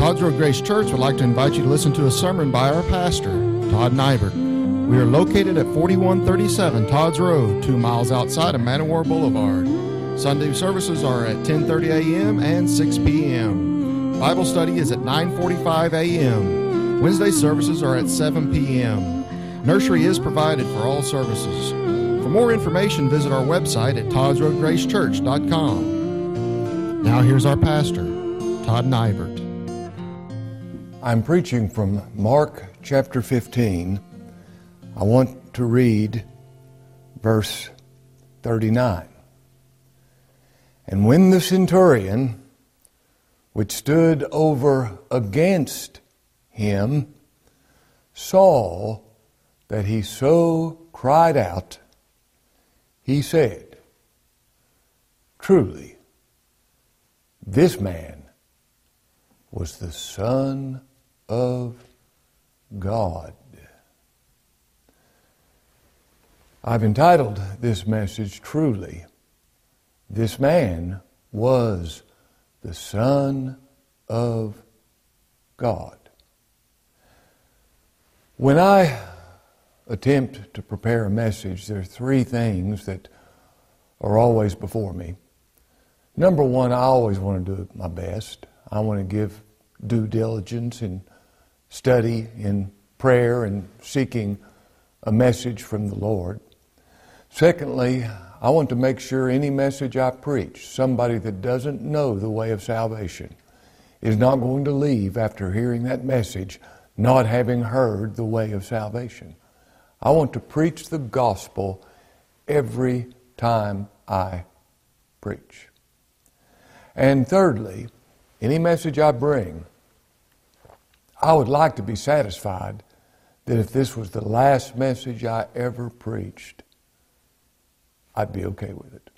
Todd's Road Grace Church would like to invite you to listen to a sermon by our pastor, Todd Nybert. We are located at 4137 Todd's Road, 2 miles outside of Man O' War Boulevard. Sunday services are at 10:30 a.m. and 6 p.m. Bible study is at 9:45 a.m. Wednesday services are at 7 p.m. Nursery is provided for all services. For more information, visit our website at toddsroadgracechurch.com. Now here's our pastor, Todd Nybert. I'm preaching from Mark chapter 15. I want to read verse 39. And when the centurion, which stood over against him, saw that he so cried out, he said, "Truly, this man was the Son of God." I've entitled this message, "Truly, this man was the Son of God." When I attempt to prepare a message, there are 3 things that are always before me. Number one, I always want to do my best. I want to give due diligence in study, in prayer, and seeking a message from the Lord. Secondly, I want to make sure any message I preach, somebody that doesn't know the way of salvation, is not going to leave after hearing that message not having heard the way of salvation. I want to preach the gospel every time I preach. And thirdly, any message I bring, I would like to be satisfied that if this was the last message I ever preached, I'd be okay with it.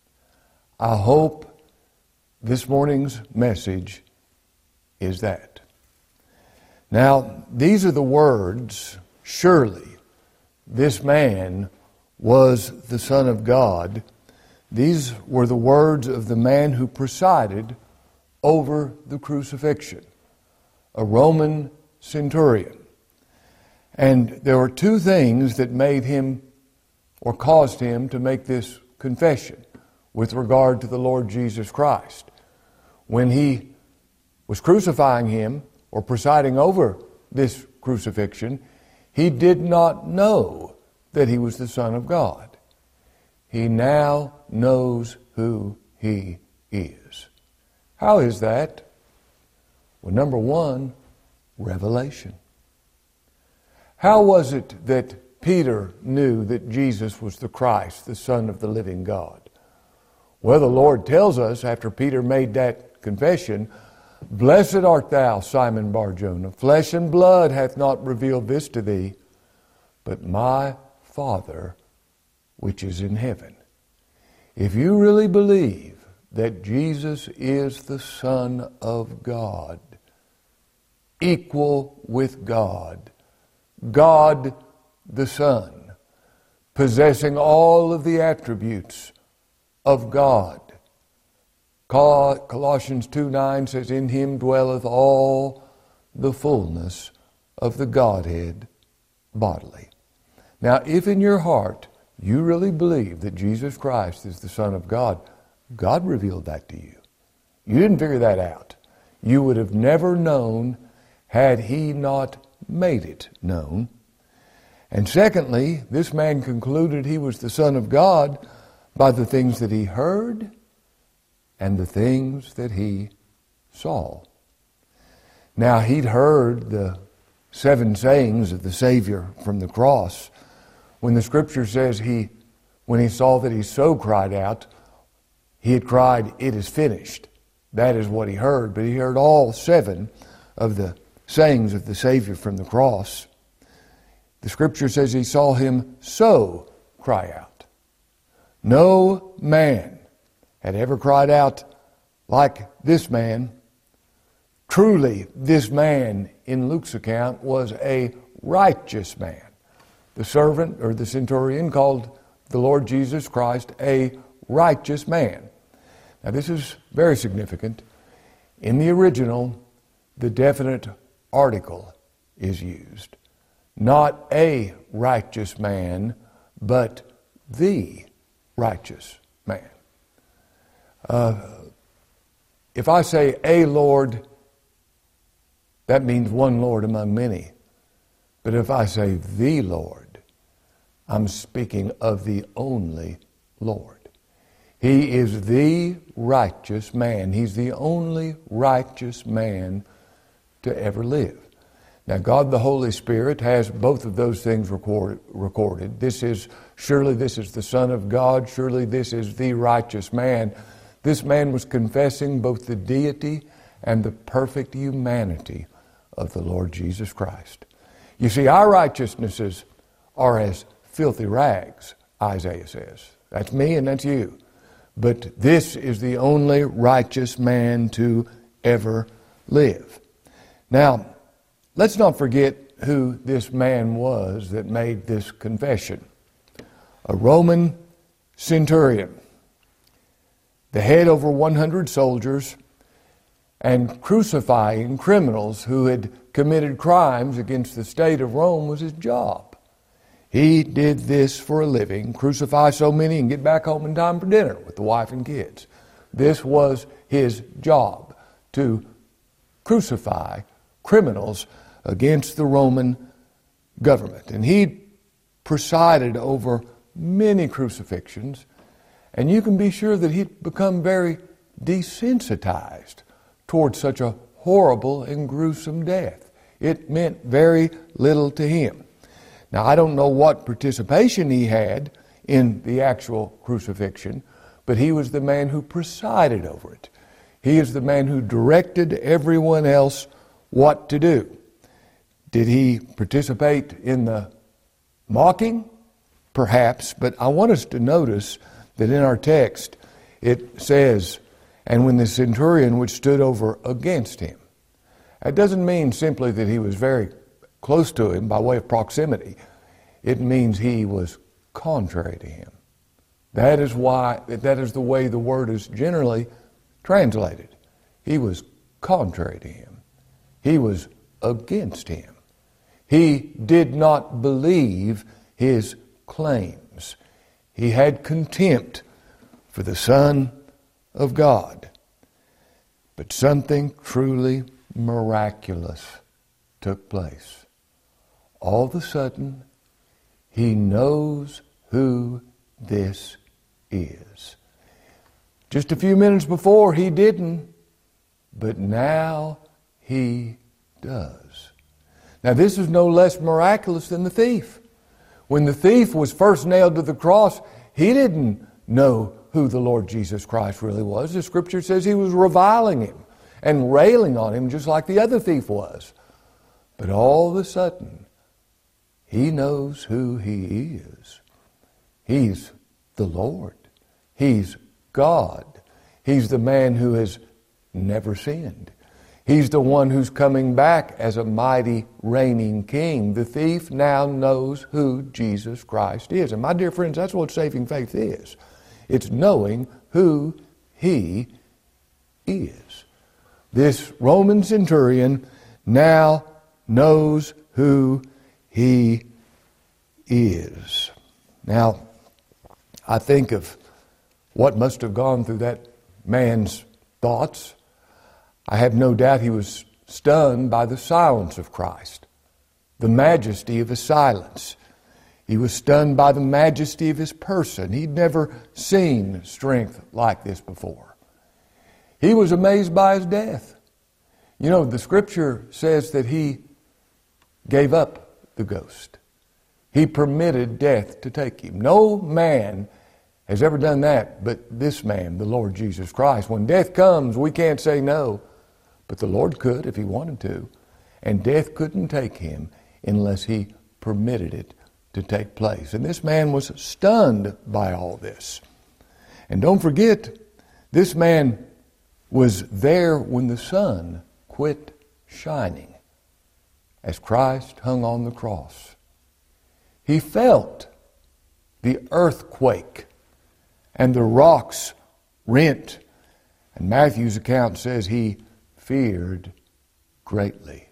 I hope this morning's message is that. Now, these are the words, "Surely this man was the Son of God." These were the words of the man who presided over the crucifixion, a Roman centurion. And there were 2 things that made him or caused him to make this confession with regard to the Lord Jesus Christ. When he was crucifying him or presiding over this crucifixion, he did not know that he was the Son of God. He now knows who he is. How is that? Well, number one, revelation. How was it that Peter knew that Jesus was the Christ, the Son of the living God? Well, the Lord tells us after Peter made that confession, "Blessed art thou, Simon Bar-Jonah. Flesh and blood hath not revealed this to thee, but my Father which is in heaven." If you really believe that Jesus is the Son of God, equal with God, God the Son, possessing all of the attributes of God. Colossians 2:9 says, "In him dwelleth all the fullness of the Godhead bodily." Now, if in your heart you really believe that Jesus Christ is the Son of God, God revealed that to you. You didn't figure that out. You would have never known had he not made it known. And secondly, this man concluded he was the Son of God by the things that he heard and the things that he saw. Now, he'd heard the 7 sayings of the Savior from the cross. When the Scripture says when he saw that he so cried out, he had cried, "It is finished." That is what he heard. But he heard all 7 of the sayings of the Savior from the cross. The Scripture says he saw him so cry out. No man had ever cried out like this man. Truly, this man, in Luke's account, was a righteous man. The servant or the centurion called the Lord Jesus Christ a righteous man. Now, this is very significant. In the original, the definite article is used. Not a righteous man, but the righteous man. If I say a Lord, that means one Lord among many. But if I say the Lord, I'm speaking of the only Lord. He is the righteous man. He's the only righteous man to ever live. Now, God the Holy Spirit has both of those things recorded. Surely this is the Son of God. Surely this is the righteous man. This man was confessing both the deity and the perfect humanity of the Lord Jesus Christ. You see, our righteousnesses are as filthy rags, Isaiah says. That's me and that's you. But this is the only righteous man to ever live. Now, let's not forget who this man was that made this confession. A Roman centurion, the head over 100 soldiers, and crucifying criminals who had committed crimes against the state of Rome was his job. He did this for a living, crucify so many and get back home in time for dinner with the wife and kids. This was his job, to crucify criminals against the Roman government. And he presided over many crucifixions, and you can be sure that he'd become very desensitized toward such a horrible and gruesome death. It meant very little to him. Now, I don't know what participation he had in the actual crucifixion, but he was the man who presided over it. He is the man who directed everyone else what to do. Did he participate in the mocking? Perhaps, but I want us to notice that in our text it says, "And when the centurion which stood over against him." That doesn't mean simply that he was very close to him by way of proximity. It means he was contrary to him. That is the way the word is generally translated. He was contrary to him. He was against him. He did not believe his claims. He had contempt for the Son of God. But something truly miraculous took place. All of a sudden, he knows who this is. Just a few minutes before, he didn't, but now he does. Now, this is no less miraculous than the thief. When the thief was first nailed to the cross, he didn't know who the Lord Jesus Christ really was. The Scripture says he was reviling him and railing on him just like the other thief was. But all of a sudden, he knows who he is. He's the Lord. He's God. He's the man who has never sinned. He's the one who's coming back as a mighty reigning king. The thief now knows who Jesus Christ is. And my dear friends, that's what saving faith is. It's knowing who he is. This Roman centurion now knows who he is. Now, I think of what must have gone through that man's thoughts. I have no doubt he was stunned by the silence of Christ, the majesty of his silence. He was stunned by the majesty of his person. He'd never seen strength like this before. He was amazed by his death. You know, the Scripture says that he gave up the ghost. He permitted death to take him. No man has ever done that but this man, the Lord Jesus Christ. When death comes, we can't say no, but the Lord could if he wanted to. And death couldn't take him unless he permitted it to take place. And this man was stunned by all this. And don't forget, this man was there when the sun quit shining as Christ hung on the cross. He felt the earthquake and the rocks rent. And Matthew's account says he feared greatly,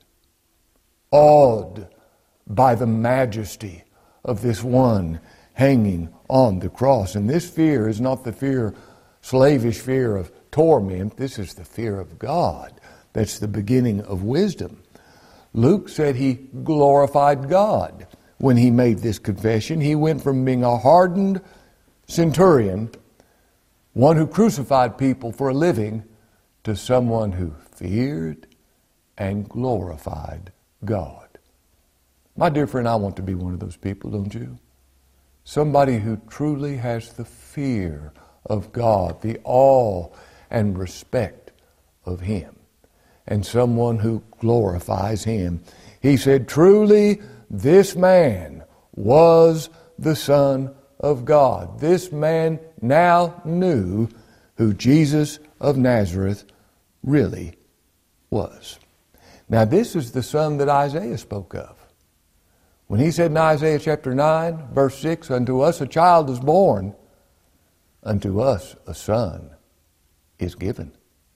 awed by the majesty of this one hanging on the cross. And this fear is not the slavish fear of torment. This is the fear of God. That's the beginning of wisdom. Luke said he glorified God when he made this confession. He went from being a hardened centurion, one who crucified people for a living, to someone who feared and glorified God. My dear friend, I want to be one of those people, don't you? Somebody who truly has the fear of God, the awe and respect of Him, and someone who glorifies Him. He said, truly, this man was the Son of God. This man now knew who Jesus of Nazareth really was. Now, this is the Son that Isaiah spoke of. When he said in Isaiah chapter 9, verse 6, unto us a child is born, unto us a son is given.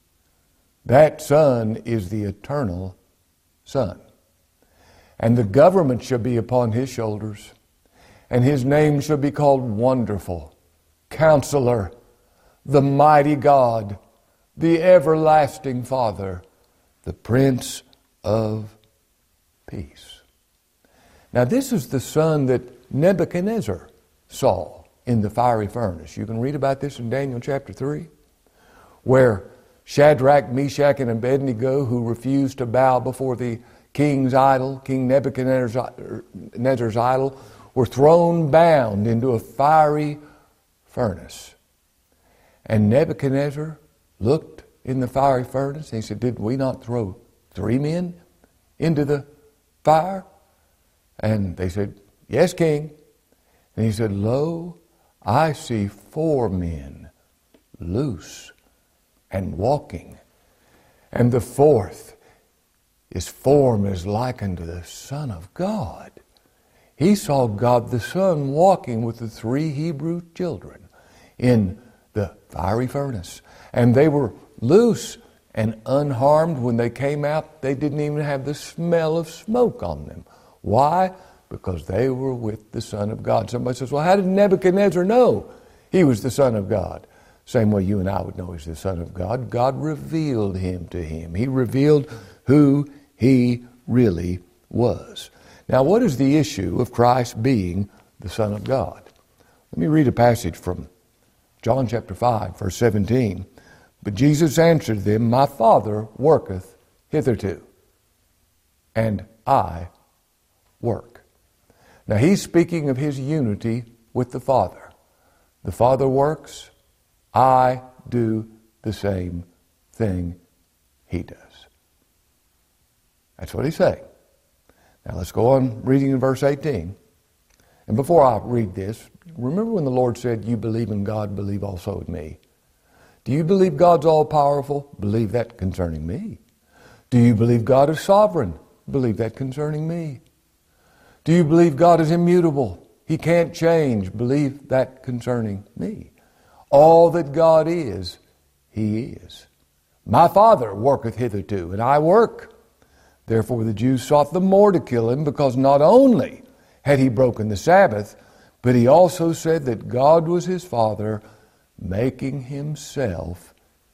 That Son is the eternal Son. And the government shall be upon His shoulders, and His name shall be called Wonderful, Counselor, the Mighty God, the Everlasting Father, the Prince of Peace. Now, this is the Son that Nebuchadnezzar saw in the fiery furnace. You can read about this in Daniel chapter 3, where Shadrach, Meshach, and Abednego, who refused to bow before the king's idol, King Nebuchadnezzar's idol, were thrown bound into a fiery furnace. And Nebuchadnezzar looked in the fiery furnace and he said, did we not throw 3 men into the fire? And they said, yes, King. And he said, lo, I see 4 men loose and walking. And the 4th, his form is like unto the Son of God. He saw God the Son walking with the 3 Hebrew children in the fiery furnace. And they were loose and unharmed. When they came out, they didn't even have the smell of smoke on them. Why? Because they were with the Son of God. Somebody says, well, how did Nebuchadnezzar know he was the Son of God? Same way you and I would know he's the Son of God. God revealed Him to him. He revealed who He really was. Now, what is the issue of Christ being the Son of God? Let me read a passage from John chapter 5, verse 17. But Jesus answered them, my Father worketh hitherto, and I work. Now, He's speaking of His unity with the Father. The Father works, I do the same thing He does. That's what He's saying. Now let's go on reading in verse 18. And before I read this, remember when the Lord said, you believe in God, believe also in me. Do you believe God's all-powerful? Believe that concerning me. Do you believe God is sovereign? Believe that concerning me. Do you believe God is immutable? He can't change. Believe that concerning me. All that God is, He is. My Father worketh hitherto, and I work. Therefore the Jews sought the more to kill Him, because not only had He broken the Sabbath, but He also said that God was His Father, making Himself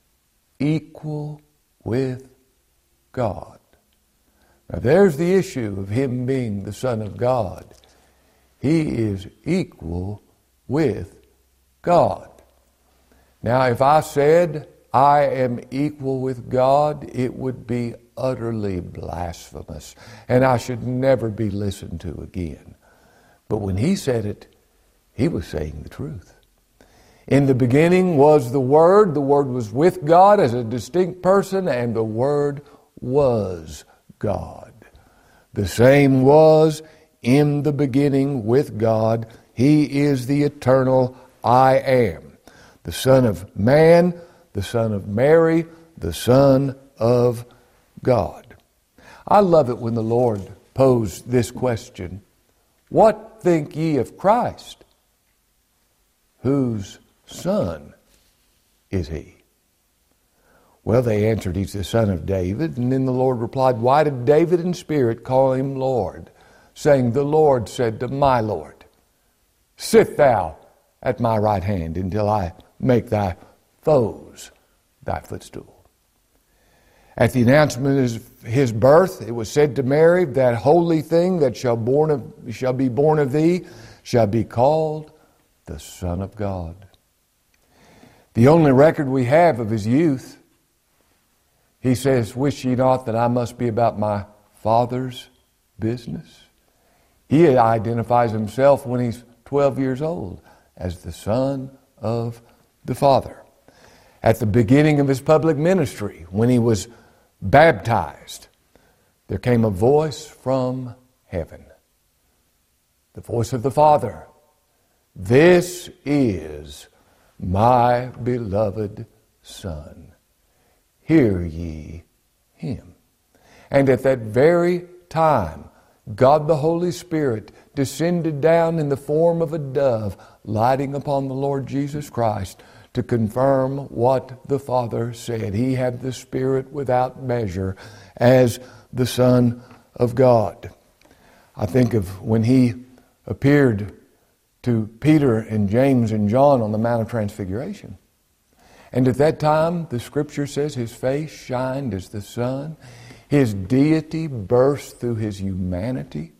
equal with God. Now there's the issue of Him being the Son of God. He is equal with God. Now, if I said I am equal with God, it would be utterly blasphemous, and I should never be listened to again. But when He said it, He was saying the truth. In the beginning was the Word was with God as a distinct person, and the Word was God. The same was in the beginning with God. He is the eternal I am, the Son of Man, the Son of Mary, the Son of God. I love it when the Lord posed this question, what think ye of Christ? Whose son is He? Well, they answered, he's the son of David. And then the Lord replied, why did David in spirit call him Lord, saying, the Lord said to my Lord, sit thou at my right hand until I make thy foes thy footstool. At the announcement of his birth, it was said to Mary, that holy thing that shall be born of thee shall be called the Son of God. The only record we have of his youth, he says, wish ye not that I must be about my Father's business? He identifies himself when he's 12 years old as the Son of the Father. At the beginning of his public ministry, when he was baptized, there came a voice from heaven. The voice of the Father. This is my beloved Son. Hear ye him. And at that very time, God the Holy Spirit descended down in the form of a dove, lighting upon the Lord Jesus Christ to confirm what the Father said. He had the Spirit without measure as the Son of God. I think of when he appeared to Peter and James and John on the Mount of Transfiguration. And at that time, the Scripture says his face shined as the sun. His deity burst through his humanity.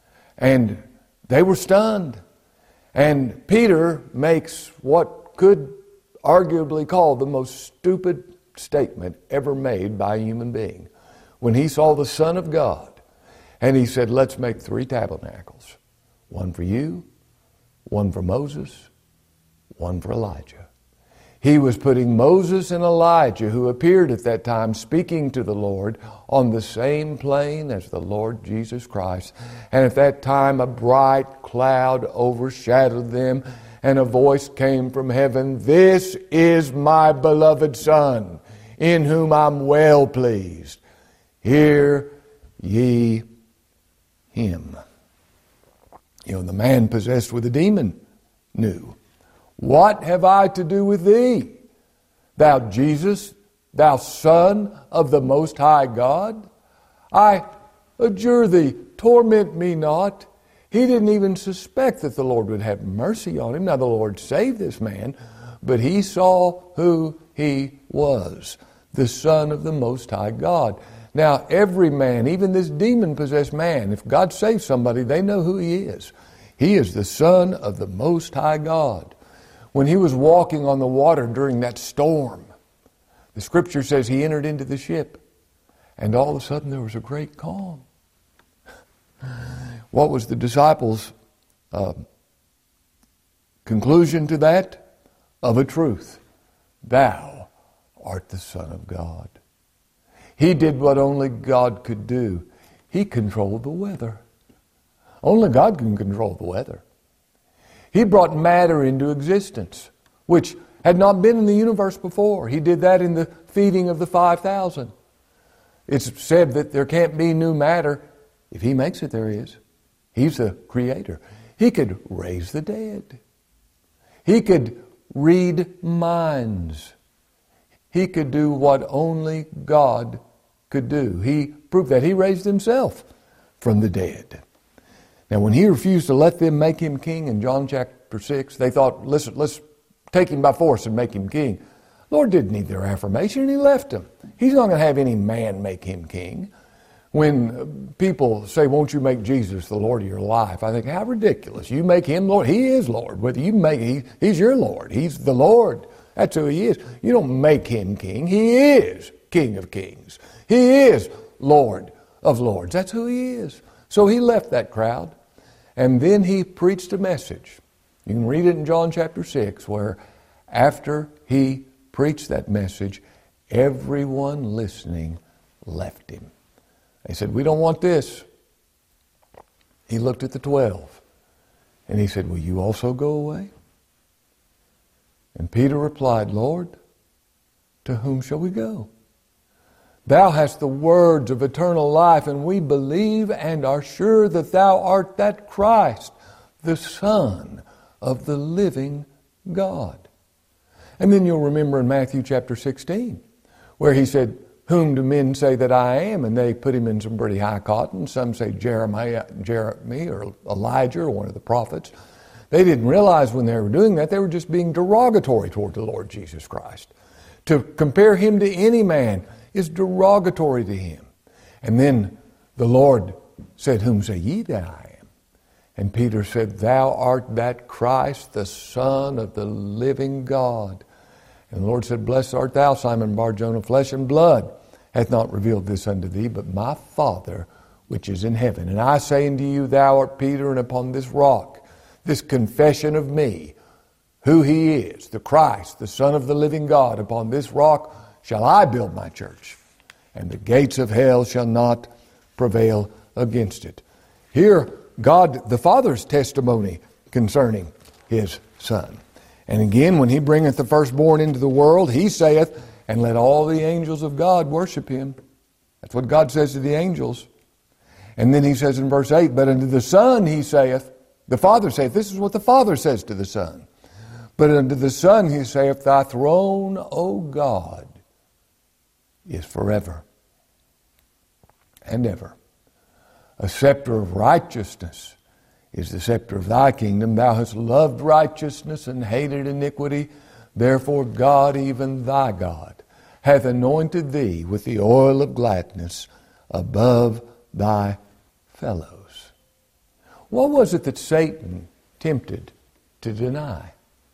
And they were stunned. And Peter makes what could arguably called the most stupid statement ever made by a human being. When he saw the Son of God, and he said, let's make 3 tabernacles. One for you, one for Moses, one for Elijah. He was putting Moses and Elijah, who appeared at that time speaking to the Lord, on the same plane as the Lord Jesus Christ. And at that time a bright cloud overshadowed them, and a voice came from heaven, this is my beloved Son, in whom I'm well pleased. Hear ye him. You know, the man possessed with a demon knew, what have I to do with thee, thou Jesus, thou Son of the Most High God? I adjure thee, torment me not. He didn't even suspect that the Lord would have mercy on him. Now the Lord saved this man, but he saw who he was, the Son of the Most High God. Now every man, even this demon-possessed man, if God saves somebody, they know who he is. He is the Son of the Most High God. When he was walking on the water during that storm, the Scripture says he entered into the ship, and all of a sudden there was a great calm. What was the disciples' conclusion to that? Of a truth. Thou art the Son of God. He did what only God could do. He controlled the weather. Only God can control the weather. He brought matter into existence, which had not been in the universe before. He did that in the feeding of the 5,000. It's said that there can't be new matter. If He makes it, there is. He's the Creator. He could raise the dead. He could read minds. He could do what only God could do. He proved that. He raised Himself from the dead. Now, when He refused to let them make Him king in John chapter 6, they thought, listen, let's take Him by force and make Him king. Lord didn't need their affirmation, and He left them. He's not going to have any man make Him king. When people say, won't you make Jesus the Lord of your life? I think, how ridiculous. You make Him Lord. He is Lord. Whether you make He's your Lord. He's the Lord. That's who He is. You don't make Him king. He is King of kings. He is Lord of lords. That's who He is. So He left that crowd, and then He preached a message. You can read it in John chapter 6, where after He preached that message, everyone listening left Him. They said, we don't want this. He looked at the 12, and He said, will you also go away? And Peter replied, Lord, to whom shall we go? Thou hast the words of eternal life, and we believe and are sure that Thou art that Christ, the Son of the living God. And then you'll remember in Matthew chapter 16, where he said, "Whom do men say that I am?" And they put him in some pretty high cotton. Some say Jeremy or Elijah or one of the prophets. They didn't realize when they were doing that, they were just being derogatory toward the Lord Jesus Christ. To compare him to any man is derogatory to him. And then the Lord said, "Whom say ye that I am?" And Peter said, "Thou art that Christ, the Son of the living God." And the Lord said, "Blessed art thou, Simon Bar-Jonah, flesh and blood hath not revealed this unto thee, but my Father which is in heaven. And I say unto you, thou art Peter, and upon this rock," this confession of me, who he is, the Christ, the Son of the living God, "upon this rock shall I build my church, and the gates of hell shall not prevail against it." Here, God the Father's testimony concerning his Son. And again, when he bringeth the firstborn into the world, he saith, "And let all the angels of God worship him." That's what God says to the angels. And then he says in verse 8, "But unto the Son he saith," the Father saith, this is what the Father says to the Son, "But unto the Son he saith, Thy throne, O God, is forever and ever. A scepter of righteousness is the scepter of thy kingdom. Thou hast loved righteousness and hated iniquity. Therefore God, even thy God, hath anointed thee with the oil of gladness above thy fellows." What was it that Satan tempted to deny?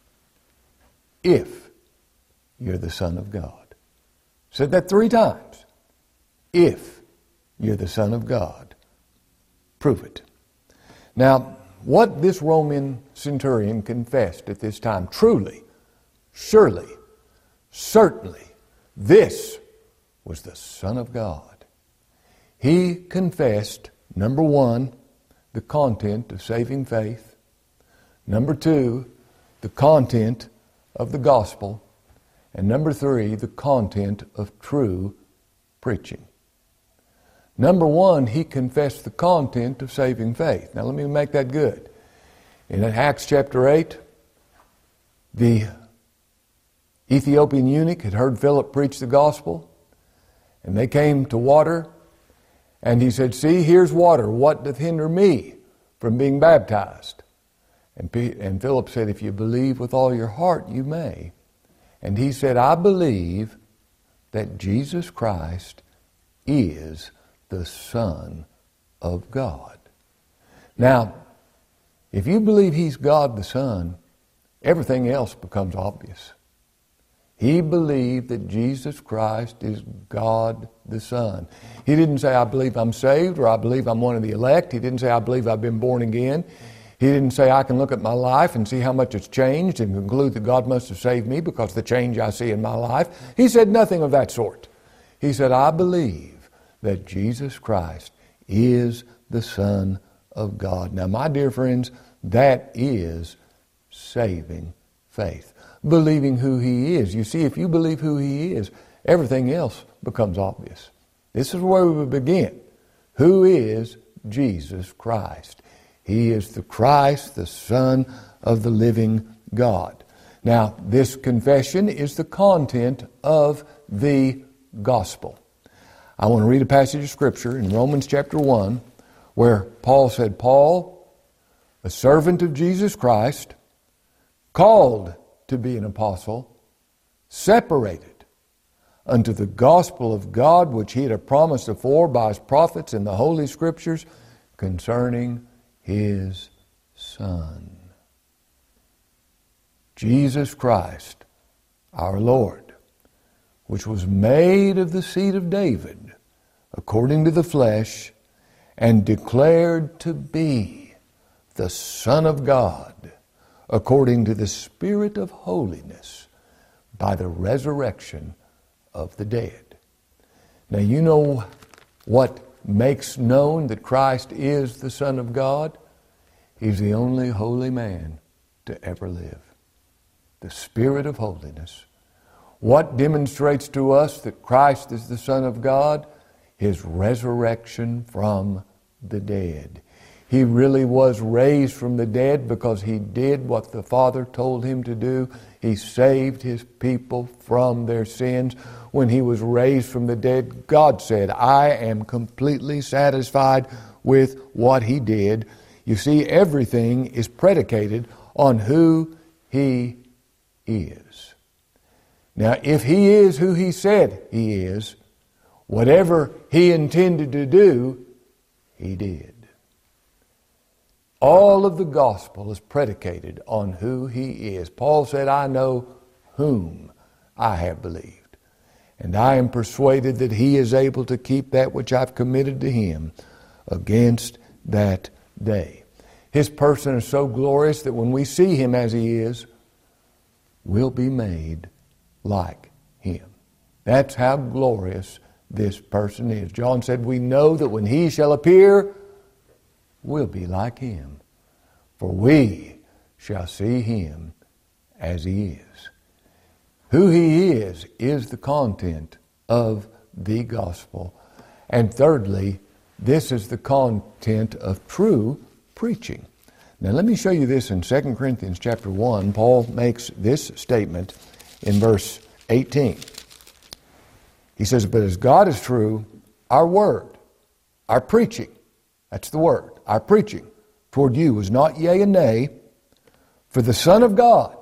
"If you're the Son of God." Said that 3 times. If you're the Son of God, prove it. Now, what this Roman centurion confessed at this time, truly, surely, certainly, this was the Son of God. He confessed, number 1, the content of saving faith. Number 2, the content of the gospel. And number 3, the content of true preaching. Number 1, he confessed the content of saving faith. Now let me make that good. In Acts chapter 8, the Ethiopian eunuch had heard Philip preach the gospel, and they came to water, and he said, "See, here's water. What doth hinder me from being baptized?" And Philip said, "If you believe with all your heart, you may." And he said, "I believe that Jesus Christ is the Son of God." Now, if you believe he's God the Son, everything else becomes obvious. He believed that Jesus Christ is God the Son. He didn't say, "I believe I'm saved," or "I believe I'm one of the elect." He didn't say, "I believe I've been born again." He didn't say, "I can look at my life and see how much it's changed and conclude that God must have saved me because of the change I see in my life." He said nothing of that sort. He said, "I believe that Jesus Christ is the Son of God." Now, my dear friends, that is saving faith. Believing who he is. You see, if you believe who he is, everything else becomes obvious. This is where we begin. Who is Jesus Christ? He is the Christ, the Son of the living God. Now, this confession is the content of the gospel. I want to read a passage of Scripture in Romans chapter 1 where Paul said, "Paul, a servant of Jesus Christ, called to be an apostle, separated unto the gospel of God, which he had promised afore by his prophets in the Holy Scriptures concerning his Son." Jesus Christ, our Lord, which was made of the seed of David, according to the flesh, and declared to be the Son of God, according to the Spirit of holiness, by the resurrection of the dead. Now you know what makes known that Christ is the Son of God? He's the only holy man to ever live. The Spirit of holiness. What demonstrates to us that Christ is the Son of God? His resurrection from the dead. He really was raised from the dead because He did what the Father told Him to do. He saved His people from their sins. When He was raised from the dead, God said, I am completely satisfied with what He did. You see, everything is predicated on who He is. Now, if He is who He said He is, whatever He intended to do, He did. All of the gospel is predicated on who He is. Paul said, I know whom I have believed, and I am persuaded that He is able to keep that which I've committed to Him against that day. His person is so glorious that when we see Him as He is, we'll be made like Him. That's how glorious this person is. John said, we know that when He shall appear, we'll be like Him, for we shall see Him as He is. Who He is the content of the gospel. And thirdly, this is the content of true preaching. Now let me show you this in 2 Corinthians chapter 1. Paul makes this statement in verse 18. He says, but as God is true, our word, our preaching, that's the word, our preaching toward you was not yea and nay, for the Son of God,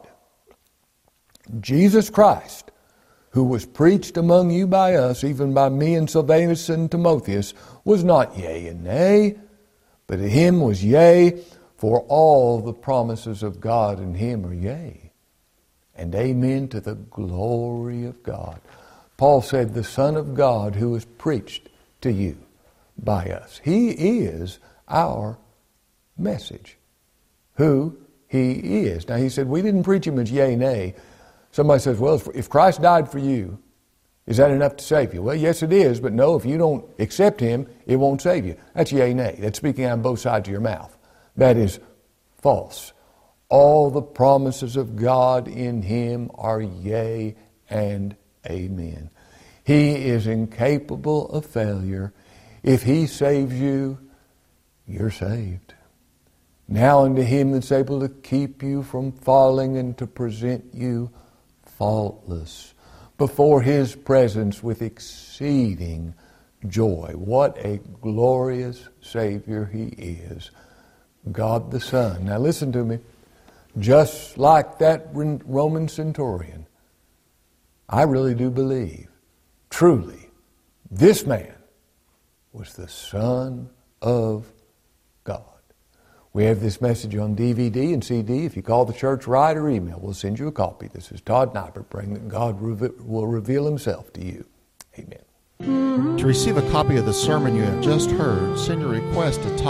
Jesus Christ, who was preached among you by us, even by me and Silvanus and Timotheus, was not yea and nay, but to Him was yea, for all the promises of God in Him are yea, and amen to the glory of God. Paul said, the Son of God who was preached to you by us. He is our message, who He is. Now he said, we didn't preach Him as yea, nay. Somebody says, well, if Christ died for you, is that enough to save you? Well, yes it is, but no, if you don't accept Him, it won't save you. That's yea, nay. That's speaking out of both sides of your mouth. That is false. All the promises of God in Him are yea and amen. He is incapable of failure. If He saves you, you're saved. Now unto Him that's able to keep you from falling and to present you faultless before His presence with exceeding joy. What a glorious Savior He is. God the Son. Now listen to me. Just like that Roman centurion, I really do believe, truly, this man was the Son of God. We have this message on DVD and CD. If you call the church right or email, we'll send you a copy. This is Todd Nyberg praying that God will reveal Himself to you. Amen. To receive a copy of the sermon you have just heard, send your request to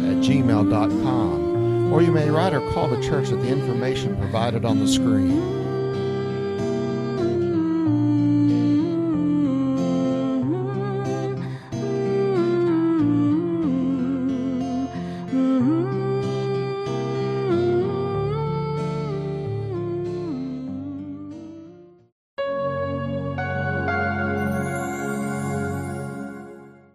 todd.nyberg@gmail.com, or you may write or call the church at the information provided on the screen.